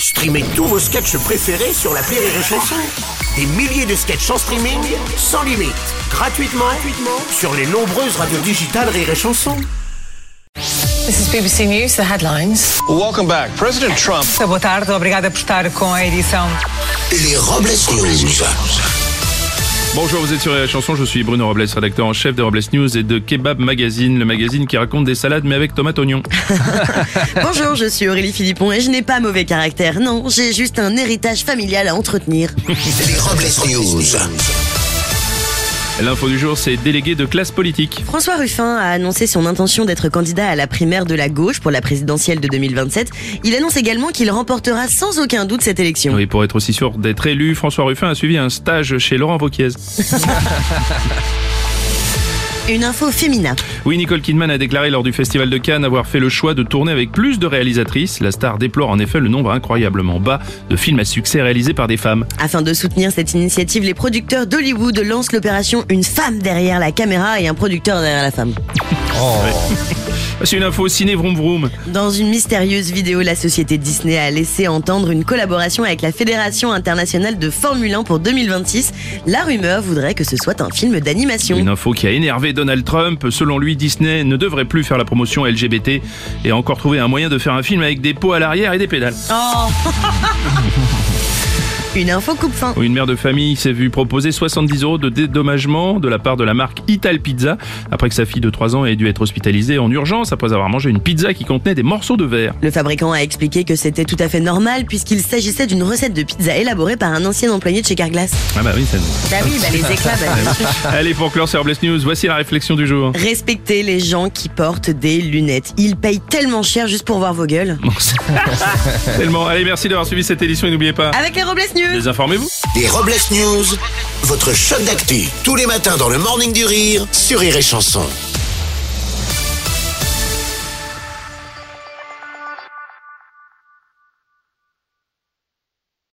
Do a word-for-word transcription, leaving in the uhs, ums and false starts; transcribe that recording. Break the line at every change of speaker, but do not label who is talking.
Streamez tous vos sketchs préférés sur l'appli Rire et Chanson. Des milliers de sketchs en streaming, sans limite, gratuitement, gratuitement sur les nombreuses radios digitales Rire et Chanson.
This is B B C News, the headlines.
Welcome back. President Trump.
Boa tarde, obrigada por estar com a edição.
Les Robles News.
Bonjour, vous êtes sur la chanson, je suis Bruno Robles, rédacteur en chef de Robles News et de Kebab Magazine, le magazine qui raconte des salades mais avec tomate oignon.
Bonjour, je suis Aurélie Philippon et je n'ai pas mauvais caractère, non, j'ai juste un héritage familial à entretenir.
Les Robles News.
L'info du jour, c'est délégué de classe politique.
François Ruffin a annoncé son intention d'être candidat à la primaire de la gauche pour la présidentielle de deux mille vingt-sept. Il annonce également qu'il remportera sans aucun doute cette élection.
Oui, pour être aussi sûr d'être élu, François Ruffin a suivi un stage chez Laurent Wauquiez.
Une info féminin.
Oui, Nicole Kidman a déclaré lors du Festival de Cannes avoir fait le choix de tourner avec plus de réalisatrices. La star déplore en effet le nombre incroyablement bas de films à succès réalisés par des femmes.
Afin de soutenir cette initiative, les producteurs d'Hollywood lancent l'opération Une femme derrière la caméra et un producteur derrière la femme.
Oh. C'est une info ciné vroom vroom.
Dans une mystérieuse vidéo, la société Disney a laissé entendre une collaboration avec la Fédération internationale de Formule un pour deux mille vingt-six. La rumeur voudrait que ce soit un film d'animation.
Une info qui a énervé Donald Trump. Selon lui, Disney ne devrait plus faire la promotion L G B T et a encore trouvé un moyen de faire un film avec des pots à l'arrière et des pédales.
Oh. Une info coupe-fin.
Une mère de famille s'est vue proposer soixante-dix euros de dédommagement de la part de la marque Ital Pizza après que sa fille de trois ans ait dû être hospitalisée en urgence après avoir mangé une pizza qui contenait des morceaux de verre.
Le fabricant a expliqué que c'était tout à fait normal puisqu'il s'agissait d'une recette de pizza élaborée par un ancien employé de chez Carglass.
Ah bah oui, ça...
Bah oui, bah les éclats, bah...
Allez, pour clore sur Robles News, voici la réflexion du jour.
Respectez les gens qui portent des lunettes. Ils payent tellement cher juste pour voir vos gueules.
Tellement. Allez, merci d'avoir suivi cette édition et n'oubliez pas...
Avec les Robles News.
Désinformez-vous.
Les Robles News, votre choc d'actu, tous les matins dans le Morning du Rire sur Rire et Chanson.